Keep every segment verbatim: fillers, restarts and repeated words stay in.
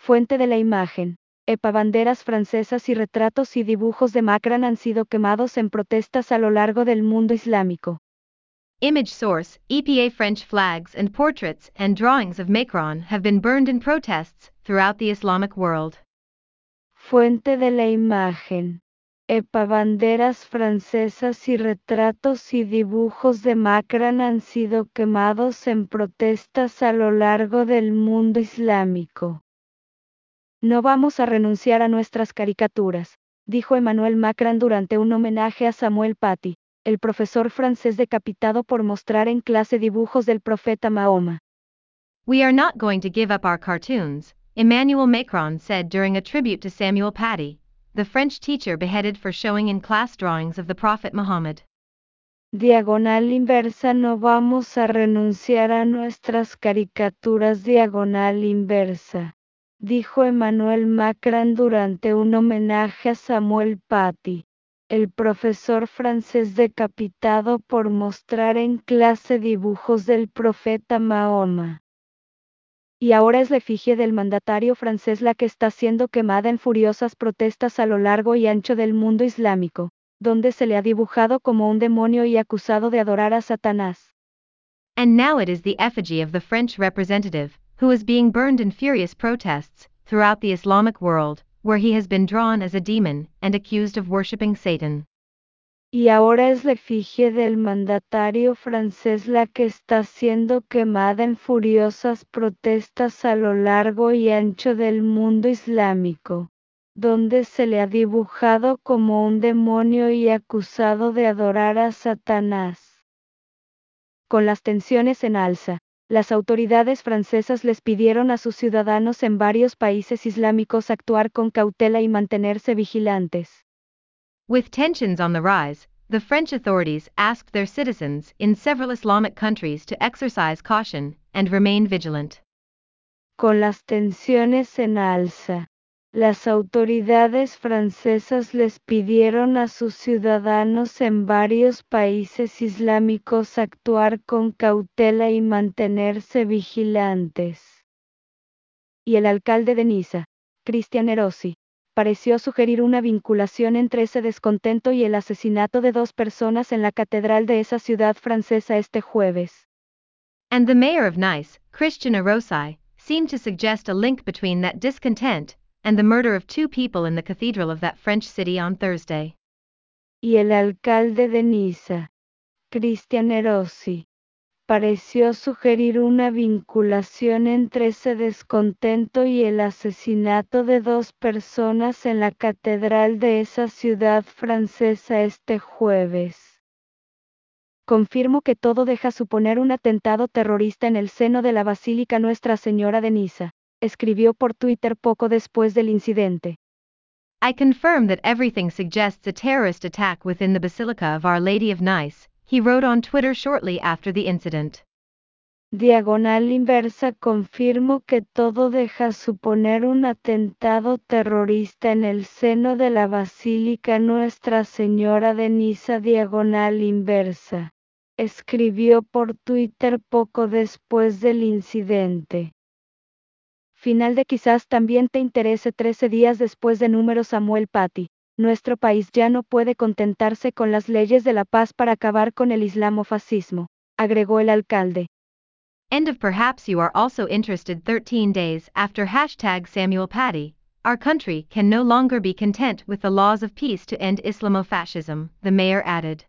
Fuente de la imagen. EPA. Banderas francesas y retratos y dibujos de Macron han sido quemados en protestas a lo largo del mundo islámico. Image source, E P A. French flags and portraits and drawings of Macron have been burned in protests throughout the Islamic world. Fuente de la imagen. EPA. Banderas francesas y retratos y dibujos de Macron han sido quemados en protestas a lo largo del mundo islámico. No vamos a renunciar a nuestras caricaturas, dijo Emmanuel Macron durante un homenaje a Samuel Paty, el profesor francés decapitado por mostrar en clase dibujos del profeta Mahoma. We are not going to give up our cartoons, Emmanuel Macron said during a tribute to Samuel Paty, the French teacher beheaded for showing in class drawings of the Prophet Muhammad. Diagonal inversa. No vamos a renunciar a nuestras caricaturas. Diagonal inversa, dijo Emmanuel Macron durante un homenaje a Samuel Paty, el profesor francés decapitado por mostrar en clase dibujos del profeta Mahoma. Y ahora es la efigie del mandatario francés la que está siendo quemada en furiosas protestas a lo largo y ancho del mundo islámico, donde se le ha dibujado como un demonio y acusado de adorar a Satanás. And now it is the effigy of the French representative, who is being burned in furious protests throughout the Islamic world, where he has been drawn as a demon and accused of worshipping Satan. Y ahora es la efigie del mandatario francés la que está siendo quemada en furiosas protestas a lo largo y ancho del mundo islámico, donde se le ha dibujado como un demonio y acusado de adorar a Satanás. Con las tensiones en alza, las autoridades francesas les pidieron a sus ciudadanos en varios países islámicos actuar con cautela y mantenerse vigilantes. With tensions on the rise, the French authorities asked their citizens in several Islamic countries to exercise caution and remain vigilant. Con las tensiones en alza, las autoridades francesas les pidieron a sus ciudadanos en varios países islámicos actuar con cautela y mantenerse vigilantes. Y el alcalde de Niza, Christian Erossi, pareció sugerir una vinculación entre ese descontento y el asesinato de dos personas en la catedral de esa ciudad francesa este jueves. And the mayor of Nice, Christian Erossi, seemed to suggest a link between that discontent and the murder of two people in the cathedral of that French city on Thursday. Y el alcalde de Niza, Christian Erossi, pareció sugerir una vinculación entre ese descontento y el asesinato de dos personas en la catedral de esa ciudad francesa este jueves. Confirmo que todo deja suponer un atentado terrorista en el seno de la Basílica Nuestra Señora de Niza, escribió por Twitter poco después del incidente. I confirm that everything suggests a terrorist attack within the Basilica of Our Lady of Nice, he wrote on Twitter shortly after the incident. Diagonal inversa. Confirmo que todo deja suponer un atentado terrorista en el seno de la Basílica Nuestra Señora de Niza. Diagonal inversa, escribió por Twitter poco después del incidente. Final de quizás también te interese. Trece días después de número. Samuel Paty, nuestro país ya no puede contentarse con las leyes de la paz para acabar con el islamofascismo, agregó el alcalde. End of perhaps you are also interested. Thirteen days after hashtag Samuel Paty, our country can no longer be content with the laws of peace to end Islamofascism, the mayor added.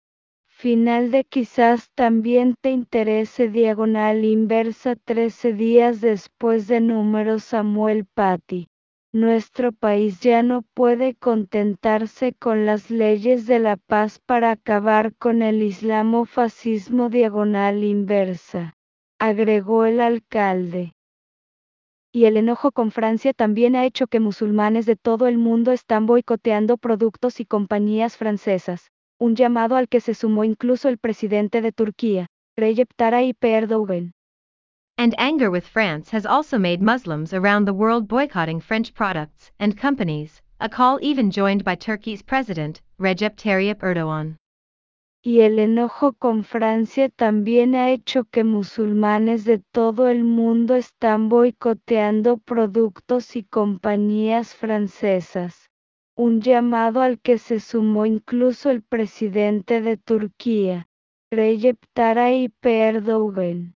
Final de quizás también te interese. Diagonal inversa. Trece días después de número. Samuel Paty, nuestro país ya no puede contentarse con las leyes de la paz para acabar con el islamofascismo. Diagonal inversa, agregó el alcalde. Y el enojo con Francia también ha hecho que musulmanes de todo el mundo están boicoteando productos y compañías francesas, un llamado al que se sumó incluso el presidente de Turquía, Recep Tayyip Erdogan. And anger with France has also made Muslims around the world boycotting French products and companies, a call even joined by Turkey's president, Recep Tayyip Erdogan. y el enojo con Francia también ha hecho que musulmanes de todo el mundo están boicoteando productos y compañías francesas, un llamado al que se sumó incluso el presidente de Turquía, Recep Tayyip Erdogan.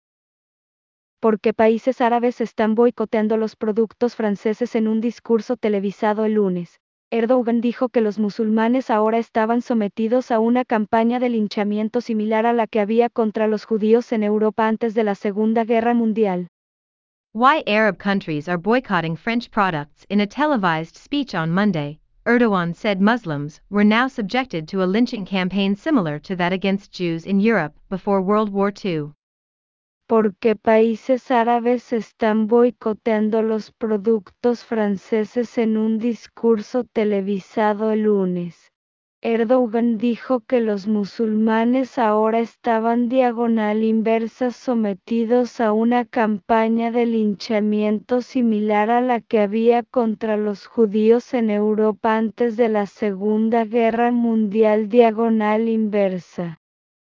Porque países árabes están boicoteando los productos franceses. En un discurso televisado el lunes, Erdogan dijo que los musulmanes ahora estaban sometidos a una campaña de linchamiento similar a la que había contra los judíos en Europa antes de la Segunda Guerra Mundial. Why Arab countries are boycotting French products. In a televised speech on Monday, Erdogan said Muslims were now subjected to a lynching campaign similar to that against Jews in Europe before World War Two. Porque países árabes están boicoteando los productos franceses. En un discurso televisado el lunes, Erdogan dijo que los musulmanes ahora estaban diagonal inversa sometidos a una campaña de linchamiento similar a la que había contra los judíos en Europa antes de la Segunda Guerra Mundial diagonal inversa.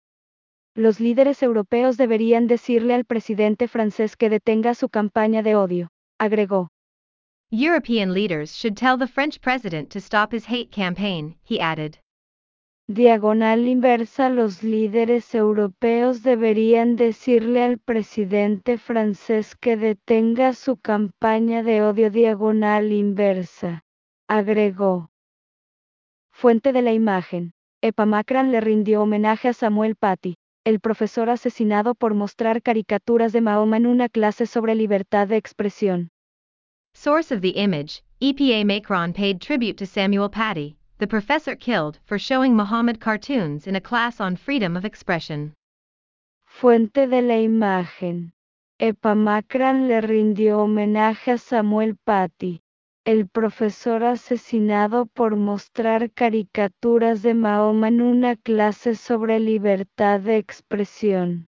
Los líderes europeos deberían decirle al presidente francés que detenga su campaña de odio, agregó. European leaders should tell the French president to stop his hate campaign, he added. Diagonal inversa. Los líderes europeos deberían decirle al presidente francés que detenga su campaña de odio diagonal inversa, agregó. Fuente de la imagen. Epa Macron le rindió homenaje a Samuel Paty, el profesor asesinado por mostrar caricaturas de Mahoma en una clase sobre libertad de expresión. Source of the image, E P A Macron paid tribute to Samuel Paty, the professor killed for showing Muhammad cartoons in a class on freedom of expression. Fuente de la imagen. Epa Macron le rindió homenaje a Samuel Paty, el profesor asesinado por mostrar caricaturas de Mahoma en una clase sobre libertad de expresión.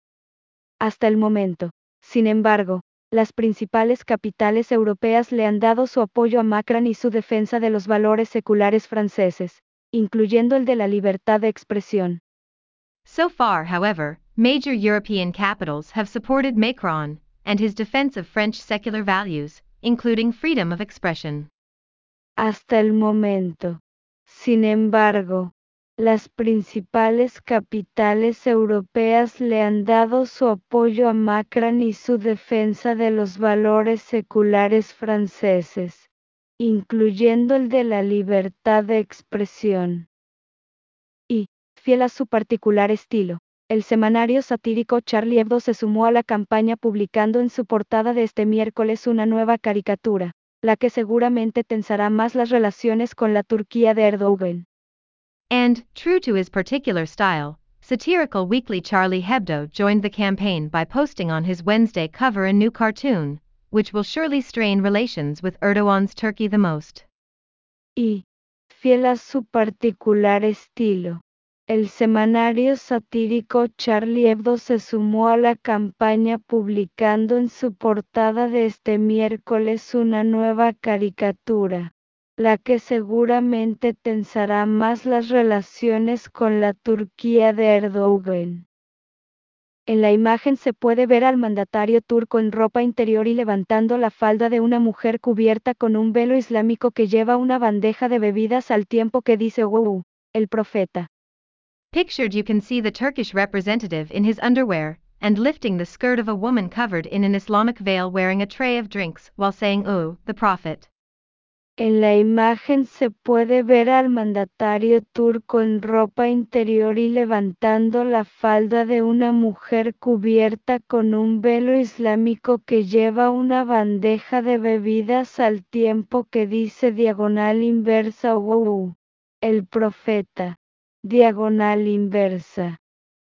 Hasta el momento, sin embargo, las principales capitales europeas le han dado su apoyo a Macron y su defensa de los valores seculares franceses, incluyendo el de la libertad de expresión. So far, however, major European capitals have supported Macron and his defense of French secular values, including freedom of expression. Hasta el momento, sin embargo, las principales capitales europeas le han dado su apoyo a Macron y su defensa de los valores seculares franceses, incluyendo el de la libertad de expresión. Y, fiel a su particular estilo, el semanario satírico Charlie Hebdo se sumó a la campaña publicando en su portada de este miércoles una nueva caricatura, la que seguramente tensará más las relaciones con la Turquía de Erdogan. And, true to his particular style, satirical weekly Charlie Hebdo joined the campaign by posting on his Wednesday cover a new cartoon, which will surely strain relations with Erdogan's Turkey the most. Y, fiel a su particular estilo, el semanario satírico Charlie Hebdo se sumó a la campaña publicando en su portada de este miércoles una nueva caricatura, la que seguramente tensará más las relaciones con la Turquía de Erdogan. En la imagen se puede ver al mandatario turco en ropa interior y levantando la falda de una mujer cubierta con un velo islámico que lleva una bandeja de bebidas al tiempo que dice "Wow, el profeta". Pictured, you can see the Turkish representative in his underwear and lifting the skirt of a woman covered in an Islamic veil wearing a tray of drinks while saying "Oh, the prophet". En la imagen se puede ver al mandatario turco en ropa interior y levantando la falda de una mujer cubierta con un velo islámico que lleva una bandeja de bebidas al tiempo que dice diagonal inversa "Wow, el profeta", diagonal inversa.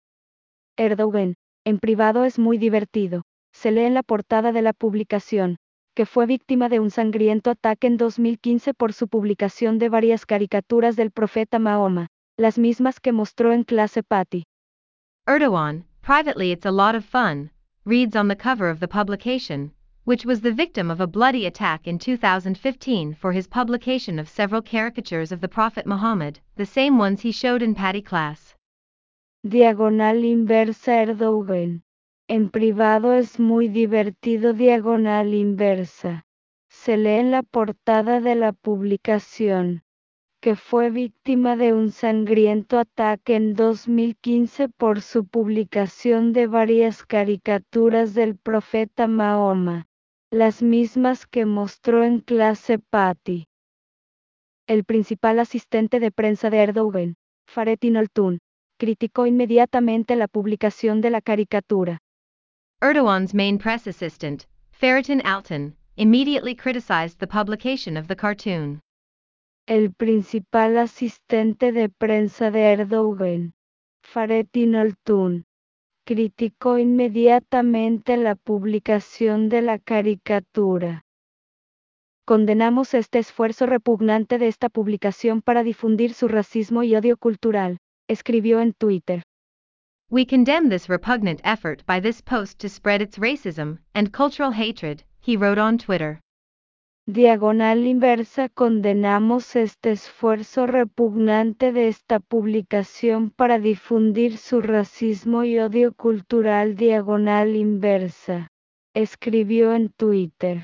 Erdogan, en privado es muy divertido, se lee en la portada de la publicación, que fue víctima de un sangriento ataque en dos mil quince por su publicación de varias caricaturas del profeta Mahoma, las mismas que mostró en clase Paty. Erdogan, privately it's a lot of fun, reads on the cover of the publication, which was the victim of a bloody attack in two thousand fifteen for his publication of several caricatures of the Prophet Muhammad, the same ones he showed in Paty class. diagonal inversa Erdogan. En privado es muy divertido diagonal inversa. Se lee en la portada de la publicación, que fue víctima de un sangriento ataque en dos mil quince por su publicación de varias caricaturas del profeta Mahoma, las mismas que mostró en clase Patty. El principal asistente de prensa de Erdogan, Fahrettin Altun, criticó inmediatamente la publicación de la caricatura. Erdogan's main press assistant, Fahrettin Altun, immediately criticized the publication of the cartoon. El principal asistente de prensa de Erdogan, Fahrettin Altun, criticó inmediatamente la publicación de la caricatura. Condenamos este esfuerzo repugnante de esta publicación para difundir su racismo y odio cultural, escribió en Twitter. We condemn this repugnant effort by this post to spread its racism and cultural hatred, he wrote on Twitter. Diagonal inversa. Condenamos este esfuerzo repugnante de esta publicación para difundir su racismo y odio cultural. Diagonal inversa, escribió en Twitter.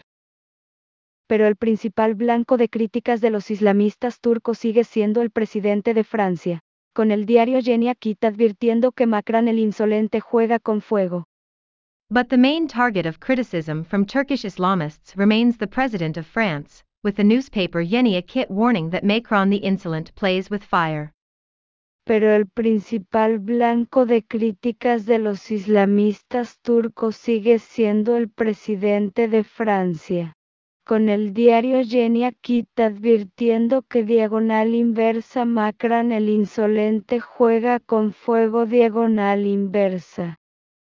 Pero el principal blanco de críticas de los islamistas turcos sigue siendo el presidente de Francia, con el diario Yeni Akit advirtiendo que Macron el insolente juega con fuego. But the main target of criticism from Turkish Islamists remains the president of France, with the newspaper Yeni Akit warning that Macron the insolent plays with fire. Pero el principal blanco de críticas de los islamistas turcos sigue siendo el presidente de Francia, con el diario Yeni Akit advirtiendo que diagonal inversa Macron el insolente juega con fuego. Diagonal inversa.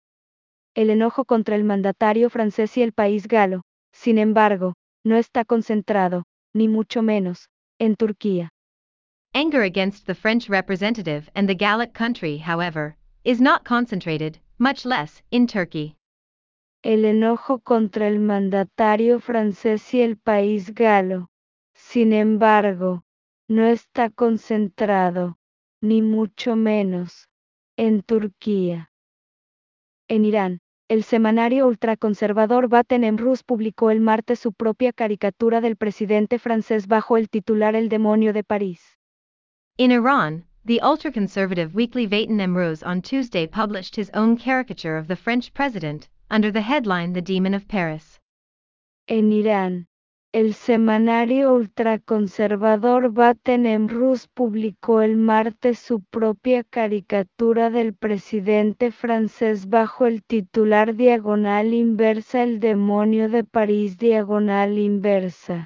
El enojo contra el mandatario francés y el país galo, sin embargo, no está concentrado, ni mucho menos, en Turquía. Anger against the French representative and the Gallic country, however, is not concentrated, much less, in Turkey. El enojo contra el mandatario francés y el país galo, sin embargo, no está concentrado, ni mucho menos, en Turquía. En Irán, el semanario ultraconservador Baten Emruz publicó el martes su propia caricatura del presidente francés bajo el titular El demonio de París. In Iran, the ultra-conservative weekly Vatan Emruz on Tuesday published his own caricature of the French president, under the headline The Demon of Paris. En Irán, el semanario ultraconservador Baten Emruz publicó el martes su propia caricatura del presidente francés bajo el titular diagonal inversa El demonio de París diagonal inversa.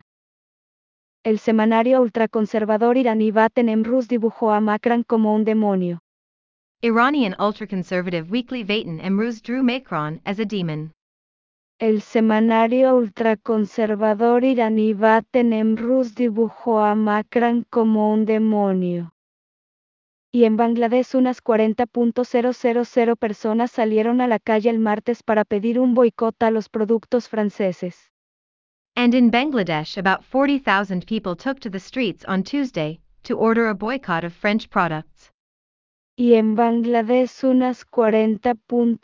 El semanario ultraconservador iraní Baten Emruz dibujó a Macron como un demonio. Iranian ultra-conservative weekly Vatan Emruz drew Macron as a demon. El semanario ultraconservador iraní Baten Emruz dibujó a Macron como un demonio. Y en Bangladesh unas cuarenta mil personas salieron a la calle el martes para pedir un boicot a los productos franceses. And in Bangladesh about forty thousand people took to the streets on Tuesday, to order a boycott of French products. Y en Bangladesh unas cuarenta mil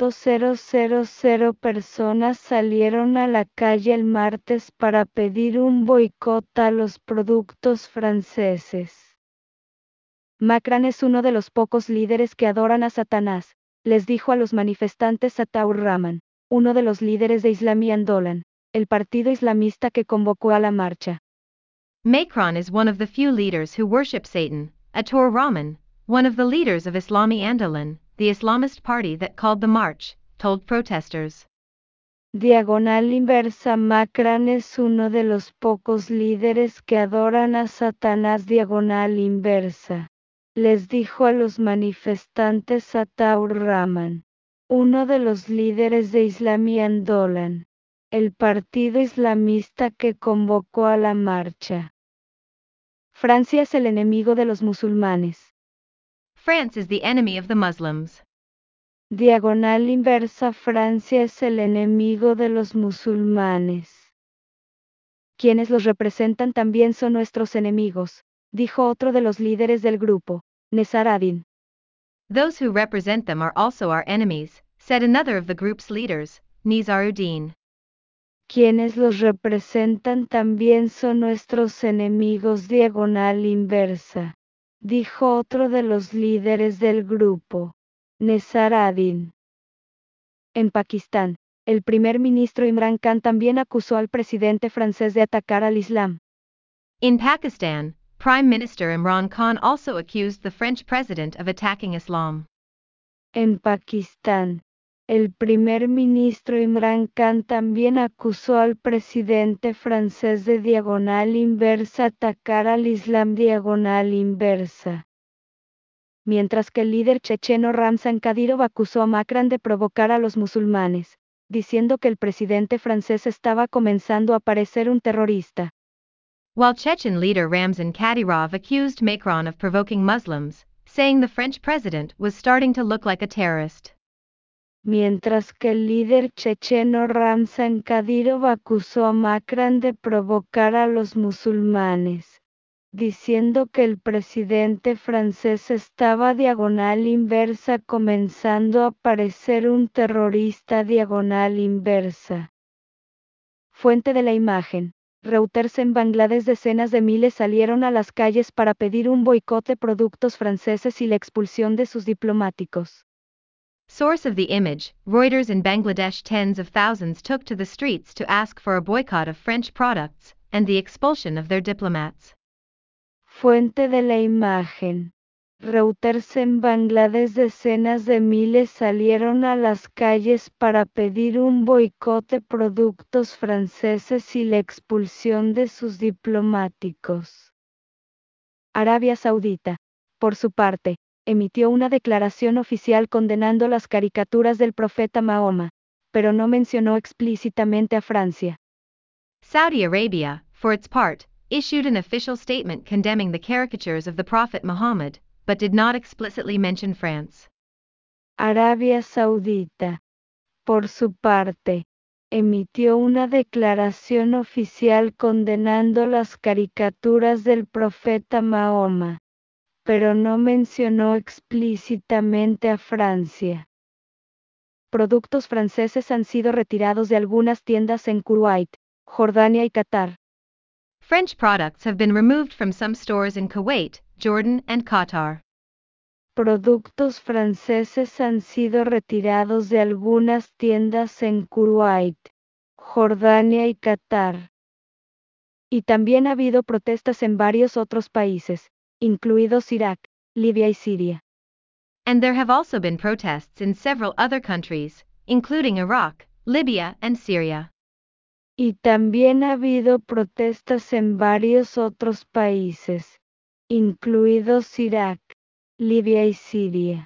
personas salieron a la calle el martes para pedir un boicot a los productos franceses. Macron es uno de los pocos líderes que adoran a Satanás, les dijo a los manifestantes Ataur Rahman, uno de los líderes de Islami Andolan, el partido islamista que convocó a la marcha. Macron is one of the few leaders who worship Satan, Ataur Rahman, one of the leaders of Islami Andolan, the Islamist party that called the march, told protesters. Diagonal inversa. Macron es uno de los pocos líderes que adoran a Satanás. Diagonal inversa. Les dijo a los manifestantes Ataur Rahman, uno de los líderes de Islami Andolan, el partido islamista que convocó a la marcha. Francia es el enemigo de los musulmanes. France is the enemy of the Muslims. Diagonal inversa. Francia es el enemigo de los musulmanes. Quienes los representan también son nuestros enemigos, dijo otro de los líderes del grupo, Nesaradin. Those who represent them are also our enemies, said another of the group's leaders, Nizaruddin. Quienes los representan también son nuestros enemigos diagonal inversa, dijo otro de los líderes del grupo, Nezaruddin. En Pakistán, el primer ministro Imran Khan también acusó al presidente francés de atacar al Islam. In Pakistan, Prime Minister Imran Khan also accused the French president of attacking Islam. En Pakistán, el primer ministro Imran Khan también acusó al presidente francés de diagonal inversa atacar al Islam diagonal inversa. Mientras que el líder checheno Ramzan Kadyrov acusó a Macron de provocar a los musulmanes, diciendo que el presidente francés estaba comenzando a parecer un terrorista. While Chechen leader Ramzan Kadyrov accused Macron of provoking Muslims, saying the French president was starting to look like a terrorist. Mientras que el líder checheno Ramzan Kadyrov acusó a Macron de provocar a los musulmanes, diciendo que el presidente francés estaba diagonal inversa comenzando a parecer un terrorista diagonal inversa. Fuente de la imagen. Reuters. En Bangladesh decenas de miles salieron a las calles para pedir un boicot de productos franceses y la expulsión de sus diplomáticos. Source of the image, Reuters. In Bangladesh tens of thousands took to the streets to ask for a boycott of French products, and the expulsion of their diplomats. Fuente de la imagen. Reuters. En Bangladesh decenas de miles salieron a las calles para pedir un boicot de productos franceses y la expulsión de sus diplomáticos. Arabia Saudita, por su parte, emitió una declaración oficial condenando las caricaturas del profeta Mahoma, pero no mencionó explícitamente a Francia. Saudi Arabia, for its part, issued an official statement condemning the caricatures of the Prophet Muhammad, but did not explicitly mention France. Arabia Saudita, por su parte, emitió una declaración oficial condenando las caricaturas del profeta Mahoma, pero no mencionó explícitamente a Francia. Productos franceses han sido retirados de algunas tiendas en Kuwait, Jordania y Qatar. French products have been removed from some stores in Kuwait, Jordan, and Qatar. Productos franceses han sido retirados de algunas tiendas en Kuwait, Jordania y Qatar. Y también ha habido protestas en varios otros países, incluidos Irak, Libia y Siria. And there have also been protests in several other countries, including Iraq, Libya, and Syria. Y también ha habido protestas en varios otros países, incluidos Irak, Libia y Siria.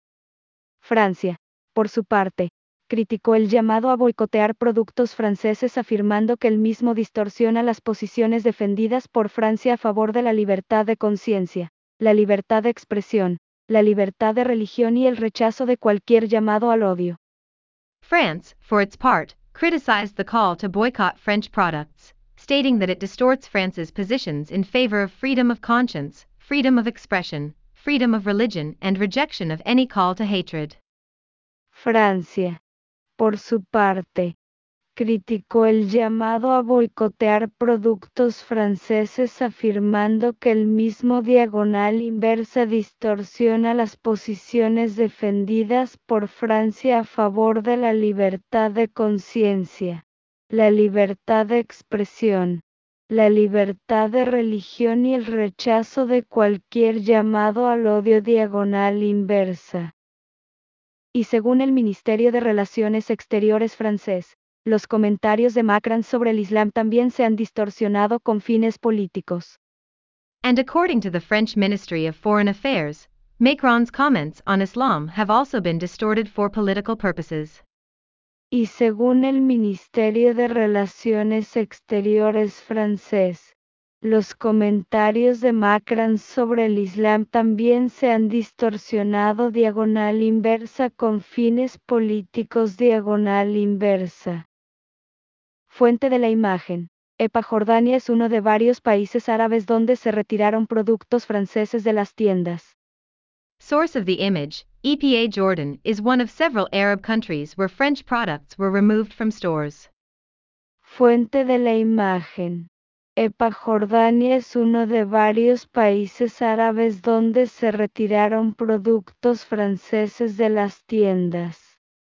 Francia, por su parte, criticó el llamado a boicotear productos franceses afirmando que el mismo distorsiona las posiciones defendidas por Francia a favor de la libertad de conciencia, la libertad de expresión, la libertad de religión y el rechazo de cualquier llamado al odio. France, for its part, criticized the call to boycott French products, stating that it distorts France's positions in favor of freedom of conscience, freedom of expression, freedom of religion, and rejection of any call to hatred. Francia, por su parte, criticó el llamado a boicotear productos franceses afirmando que el mismo diagonal inversa distorsiona las posiciones defendidas por Francia a favor de la libertad de conciencia, la libertad de expresión, la libertad de religión y el rechazo de cualquier llamado al odio diagonal inversa. Y según el Ministerio de Relaciones Exteriores francés, los comentarios de Macron sobre el Islam también se han distorsionado con fines políticos. And according to the French Ministry of Foreign Affairs, Macron's comments on Islam have also been distorted for political purposes. Y según el Ministerio de Relaciones Exteriores francés, los comentarios de Macron sobre el Islam también se han distorsionado diagonal inversa con fines políticos diagonal inversa. Fuente de la imagen. EPA. Jordania es uno de varios países árabes donde se retiraron productos franceses de las tiendas. Source of the image, E P A Jordan is one of several Arab countries where French products were removed from stores. Fuente de la imagen. E P A Jordania es uno de varios países árabes donde se retiraron productos franceses de las tiendas.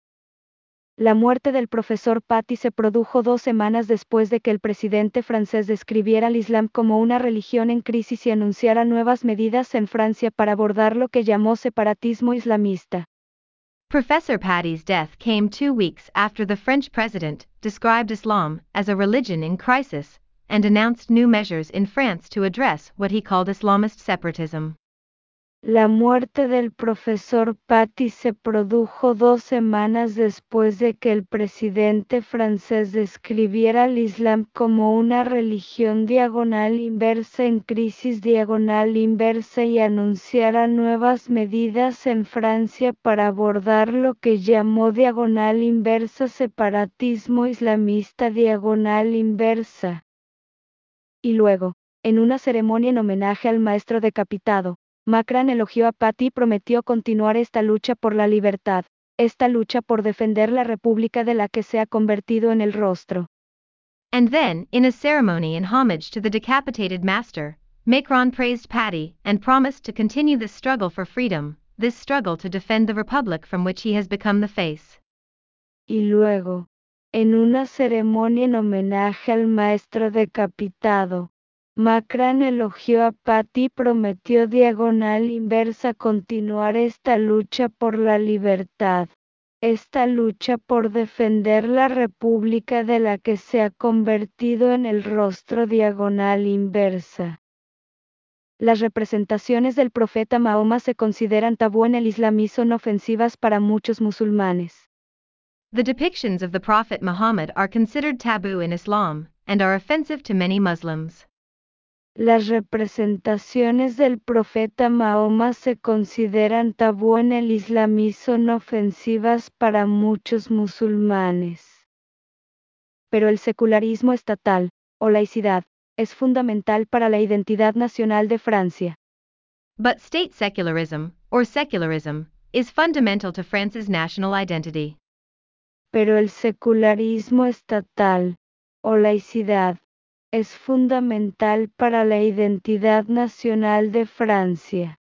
La muerte del profesor Paty se produjo dos semanas después de que el presidente francés describiera al Islam como una religión en crisis y anunciara nuevas medidas en Francia para abordar lo que llamó separatismo islamista. Professor Paty's death came two weeks after the French president described Islam as a religion in crisis and announced new measures in France to address what he called Islamist separatism. La muerte del profesor Paty se produjo dos semanas después de que el presidente francés describiera al Islam como una religión diagonal inversa en crisis diagonal inversa y anunciara nuevas medidas en Francia para abordar lo que llamó diagonal inversa separatismo islamista diagonal inversa. Y luego, en una ceremonia en homenaje al maestro decapitado, Macron elogió a Paty y prometió continuar esta lucha por la libertad, esta lucha por defender la república de la que se ha convertido en el rostro. And then, in a ceremony in homage to the decapitated master, Macron praised Paty and promised to continue this struggle for freedom, this struggle to defend the republic from which he has become the face. Y luego, en una ceremonia en homenaje al maestro decapitado, Macron elogió a Paty y prometió diagonal inversa continuar esta lucha por la libertad, esta lucha por defender la república de la que se ha convertido en el rostro diagonal inversa. Las representaciones del profeta Mahoma se consideran tabú en el Islam y son ofensivas para muchos musulmanes. The depictions of the Prophet Muhammad are considered taboo in Islam and are offensive to many Muslims. Las representaciones del profeta Mahoma se consideran tabú en el Islam y son ofensivas para muchos musulmanes. Pero el secularismo estatal, o laicidad, es fundamental para la identidad nacional de Francia. But state secularism, or secularism, is fundamental to France's national identity. Pero el secularismo estatal, o laicidad, es fundamental para la identidad nacional de Francia.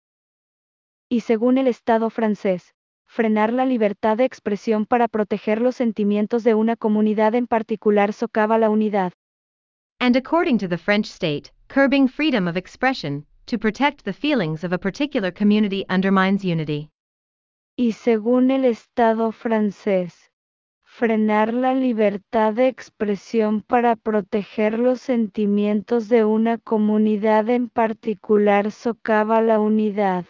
Y según el Estado francés, frenar la libertad de expresión para proteger los sentimientos de una comunidad en particular socava la unidad. And according to the French state, curbing freedom of expression, to protect the feelings of a particular community undermines unity. Y según el Estado francés, frenar la libertad de expresión para proteger los sentimientos de una comunidad en particular socava la unidad.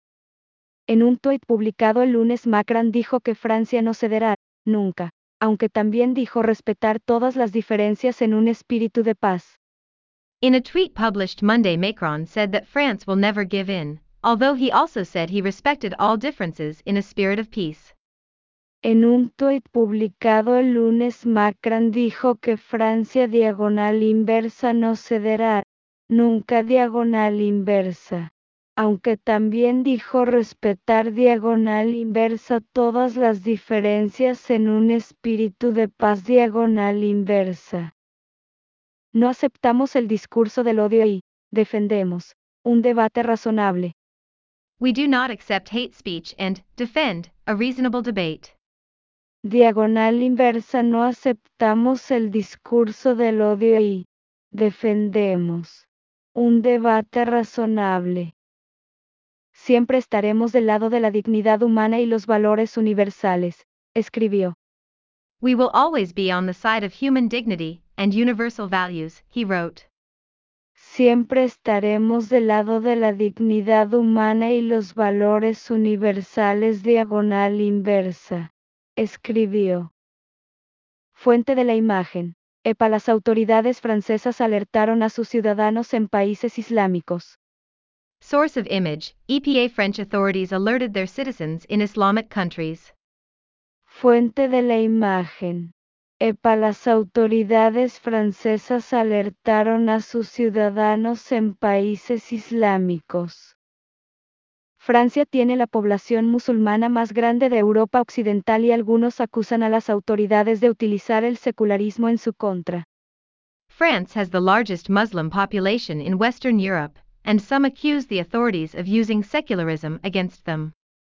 En un tuit publicado el lunes, Macron dijo que Francia no cederá, nunca, aunque también dijo respetar todas las diferencias en un espíritu de paz. In a tweet published Monday, Macron said that France will never give in, although he also said he respected all differences in a spirit of peace. En un tuit publicado el lunes, Macron dijo que Francia diagonal inversa no cederá, nunca diagonal inversa, aunque también dijo respetar diagonal inversa todas las diferencias en un espíritu de paz diagonal inversa. No aceptamos el discurso del odio y, defendemos, un debate razonable. We do not accept hate speech and defend a reasonable debate. Diagonal inversa, no aceptamos el discurso del odio y defendemos un debate razonable. Siempre estaremos del lado de la dignidad humana y los valores universales, escribió. We will always be on the side of human dignity and universal values, he wrote. Siempre estaremos del lado de la dignidad humana y los valores universales diagonal inversa, escribió. Fuente de la imagen. E P A Las autoridades francesas alertaron a sus ciudadanos en países islámicos. Source of image, E P A French authorities alerted their citizens in Islamic countries. Fuente de la imagen. E P A Las autoridades francesas alertaron a sus ciudadanos en países islámicos. Francia tiene la población musulmana más grande de Europa Occidental y algunos acusan a las autoridades de utilizar el secularismo en su contra. France has the largest Muslim population in Western Europe, and some accuse the authorities of using secularism against them.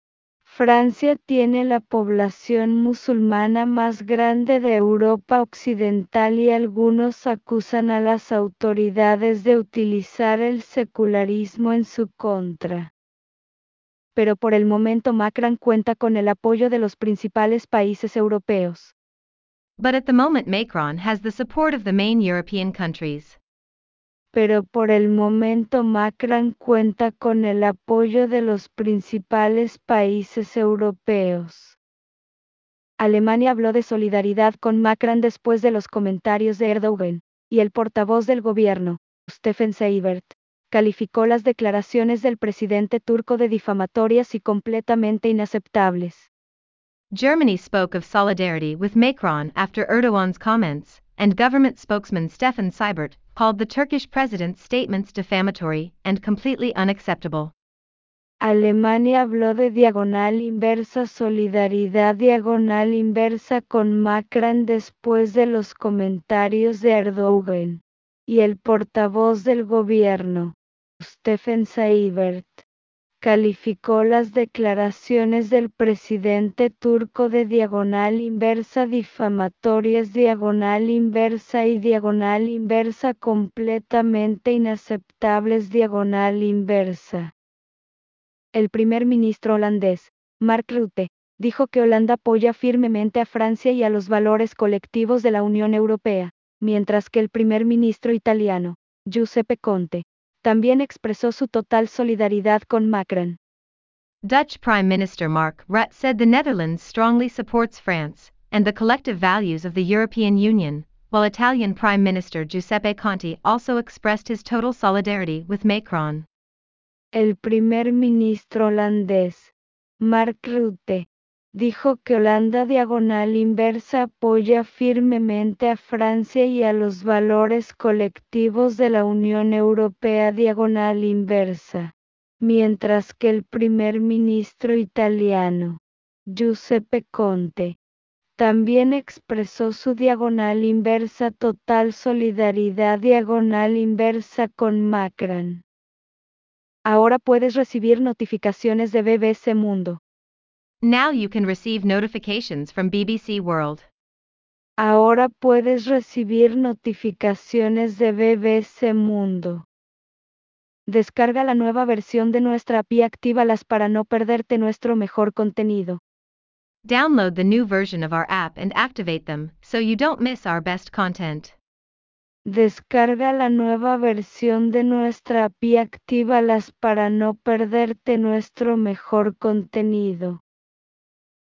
Francia tiene la población musulmana más grande de Europa Occidental y algunos acusan a las autoridades de utilizar el secularismo en su contra. Pero por el momento Macron cuenta con el apoyo de los principales países europeos. But at the moment Macron has the support of the main European countries. Pero por el momento Macron cuenta con el apoyo de los principales países europeos. Alemania habló de solidaridad con Macron después de los comentarios de Erdogan, y el portavoz del gobierno, Steffen Seibert, calificó las declaraciones del presidente turco de difamatorias y completamente inaceptables. Germany spoke of solidarity with Macron after Erdogan's comments, and government spokesman Steffen Seibert called the Turkish president's statements defamatory and completely unacceptable. Alemania habló de diagonal inversa solidaridad diagonal inversa con Macron después de los comentarios de Erdogan, y el portavoz del gobierno, Steffen Seibert, calificó las declaraciones del presidente turco de diagonal inversa difamatorias diagonal inversa y diagonal inversa completamente inaceptables diagonal inversa. El primer ministro holandés, Mark Rutte, dijo que Holanda apoya firmemente a Francia y a los valores colectivos de la Unión Europea, mientras que el primer ministro italiano, Giuseppe Conte, también expresó su total solidaridad con Macron. Dutch Prime Minister Mark Rutte said the Netherlands strongly supports France and the collective values of the European Union, while Italian Prime Minister Giuseppe Conte also expressed his total solidarity with Macron. El primer ministro holandés, Mark Rutte, dijo que Holanda diagonal inversa apoya firmemente a Francia y a los valores colectivos de la Unión Europea diagonal inversa, mientras que el primer ministro italiano, Giuseppe Conte, también expresó su diagonal inversa total solidaridad diagonal inversa con Macron. Ahora puedes recibir notificaciones de B B C Mundo. Now you can receive notifications from B B C World. Ahora puedes recibir notificaciones de B B C Mundo. Descarga la nueva versión de nuestra app y actívalas para no perderte nuestro mejor contenido. Download the new version of our app and activate them so you don't miss our best content. Descarga la nueva versión de nuestra app y actívalas para no perderte nuestro mejor contenido.